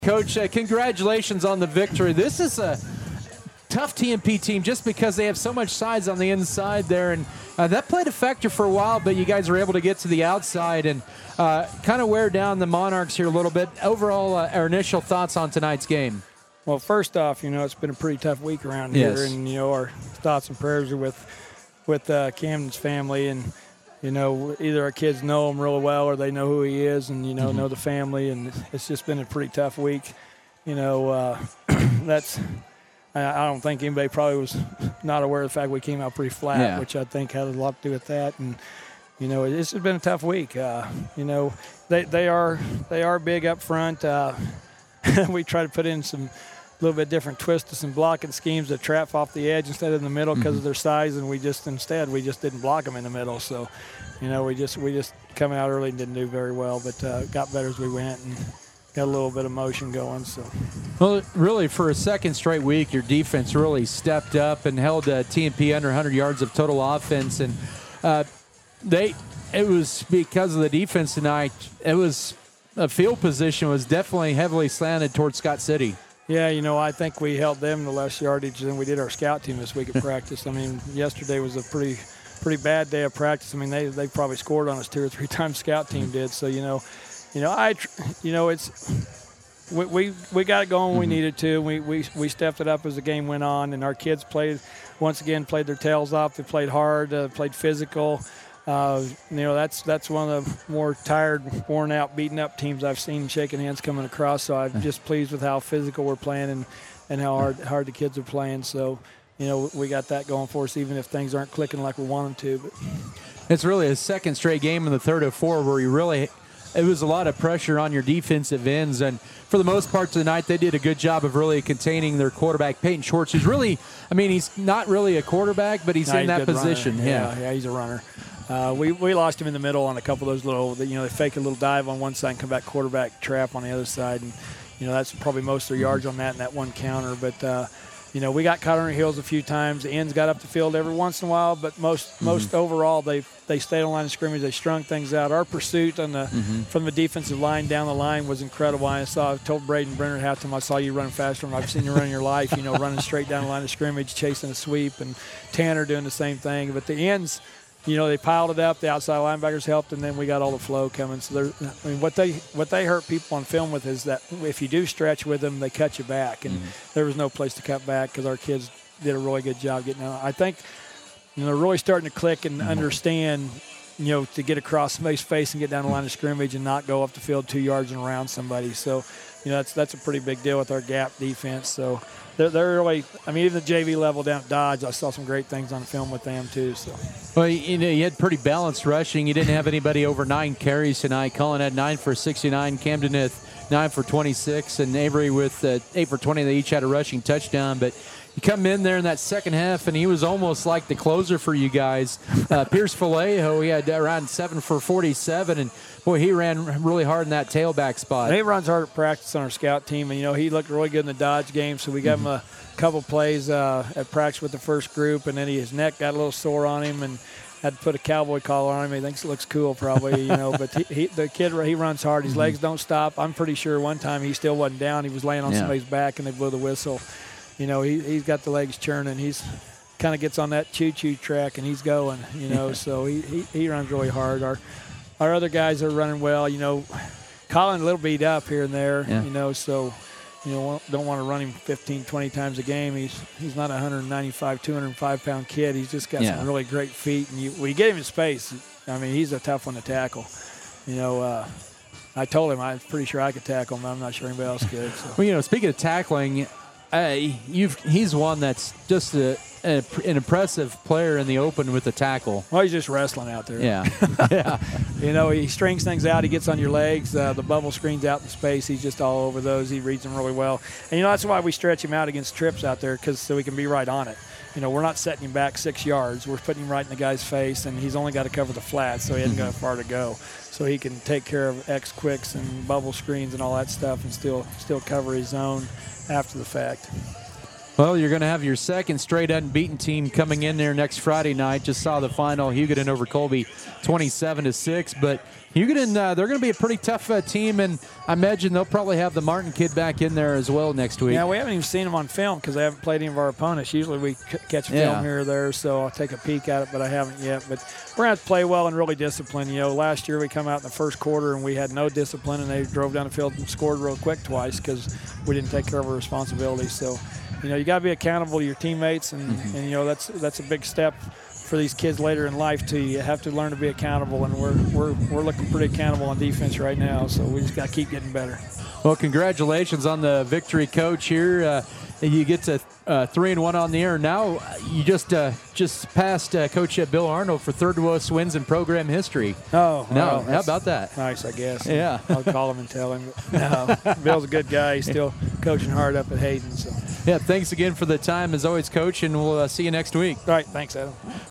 Coach, congratulations on the victory. This is a tough TMP team just because they have so much size on the inside there, and that played a factor for a while, but you guys were able to get to the outside and kind of wear down the Monarchs here a little bit. Overall, our initial thoughts on tonight's game. Well, first off, it's been a pretty tough week around here, and our thoughts and prayers are with Camden's family, and either our kids know him really well or they know who he is, and know the family, and it's just been a pretty tough week. That's I don't think anybody probably was not aware of the fact we came out pretty flat, which I think had a lot to do with that, and this has been a tough week. They are big up front. We try to put in some little bit different twist to some blocking schemes that trap off the edge instead of in the middle because of their size, and we just didn't block them in the middle. So, we just come out early and didn't do very well, but got better as we went and got a little bit of motion going. So, well, really for a second straight week, your defense really stepped up and held TMP under 100 yards of total offense, and it was because of the defense tonight. It was a field position was definitely heavily slanted towards Scott City. Yeah, I think we held them the less yardage than we did our scout team this week at practice. I mean, yesterday was a pretty bad day of practice. I mean, they probably scored on us 2 or 3 times. Scout team did. So it's we got it going when we needed to. We stepped it up as the game went on, and our kids played their tails off. They played hard, played physical. That's one of the more tired, worn out, beaten up teams I've seen shaking hands coming across. So I'm just pleased with how physical we're playing and how hard the kids are playing. So, we got that going for us, even if things aren't clicking like we want them to. But it's really a second straight game in the third of 4 where it was a lot of pressure on your defensive ends, and for the most part tonight, they did a good job of really containing their quarterback, Peyton Schwartz, who's really, he's not really a quarterback, but he's in that position. Yeah, he's a runner. We lost him in the middle on a couple of those little, they fake a little dive on one side and come back quarterback trap on the other side, and that's probably most of their yards on that and that one counter. But we got caught on our heels a few times. The ends got up the field every once in a while, but most overall they stayed on line of scrimmage. They strung things out. Our pursuit on from the defensive line down the line was incredible. I told Braden Brenner at halftime, I saw you running faster than I've seen you run in your life. Running straight down the line of scrimmage, chasing a sweep, and Tanner doing the same thing. But the ends, they piled it up. The outside linebackers helped, and then we got all the flow coming. So what they hurt people on film with is that if you do stretch with them, they cut you back, and there was no place to cut back because our kids did a really good job getting out. I think they're really starting to click and understand, to get across somebody's face and get down the line of scrimmage and not go up the field 2 yards and around somebody. So that's a pretty big deal with our gap defense. So. They're really, even the JV level down at Dodge, I saw some great things on film with them too. So, well, you had pretty balanced rushing. You didn't have anybody over 9 carries tonight. Cullen had 9 for 69, Camden had 9 for 26, and Avery with 8 for 20. They each had a rushing touchdown. But you come in there in that second half, and he was almost like the closer for you guys. Pierce Vallejo, he had around 7 for 47, and boy, he ran really hard in that tailback spot. And he runs hard at practice on our scout team, and he looked really good in the Dodge game. So we gave him a couple plays at practice with the first group, and then his neck got a little sore on him, and had to put a cowboy collar on him. He thinks it looks cool, probably, But the kid, he runs hard. His legs don't stop. I'm pretty sure one time he still wasn't down. He was laying on somebody's back, and they blew the whistle. He's got the legs churning. He's kind of gets on that choo-choo track, and he's going. So he runs really hard. Our other guys are running well. Colin a little beat up here and there. So don't want to run him 15, 20 times a game. He's not a 195, 205-pound kid. He's just got some really great feet, and when you get him in space, he's a tough one to tackle. I told him I'm pretty sure I could tackle him. I'm not sure anybody else could. So. Well, speaking of tackling, he's one that's just an impressive player in the open with the tackle. Well, he's just wrestling out there. Yeah. He strings things out. He gets on your legs. The bubble screens out in space. He's just all over those. He reads them really well. And, that's why we stretch him out against trips out there, so we can be right on it. We're not setting him back 6 yards. We're putting him right in the guy's face, and he's only got to cover the flat, so he hasn't got far to go. So he can take care of X quicks and bubble screens and all that stuff and still cover his zone after the fact. Well, you're going to have your second straight unbeaten team coming in there next Friday night. Just saw the final, Hugoton over Colby, 27-6. But Hugoton, they're going to be a pretty tough team, and I imagine they'll probably have the Martin kid back in there as well next week. Yeah, we haven't even seen them on film because they haven't played any of our opponents. Usually we catch film here or there, so I'll take a peek at it, but I haven't yet. But we're going to have to play well and really discipline. You know, last year we come out in the first quarter and we had no discipline, and they drove down the field and scored real quick twice because we didn't take care of our responsibilities. So, you know, you got to be accountable to your teammates, and you know that's a big step for these kids later in life too. You have to learn to be accountable, and we're looking pretty accountable on defense right now. So we just got to keep getting better. Well, congratulations on the victory, Coach. Here, you get to 3-1 on the air. Now you just passed Coach Bill Arnold for third most wins in program history. Oh, no, well, how about that? Nice, I guess. Yeah, I'll call him and tell him. No, Bill's a good guy. He's still coaching hard up at Hayden. So. Yeah, thanks again for the time as always, Coach, and we'll see you next week. All right, thanks, Adam.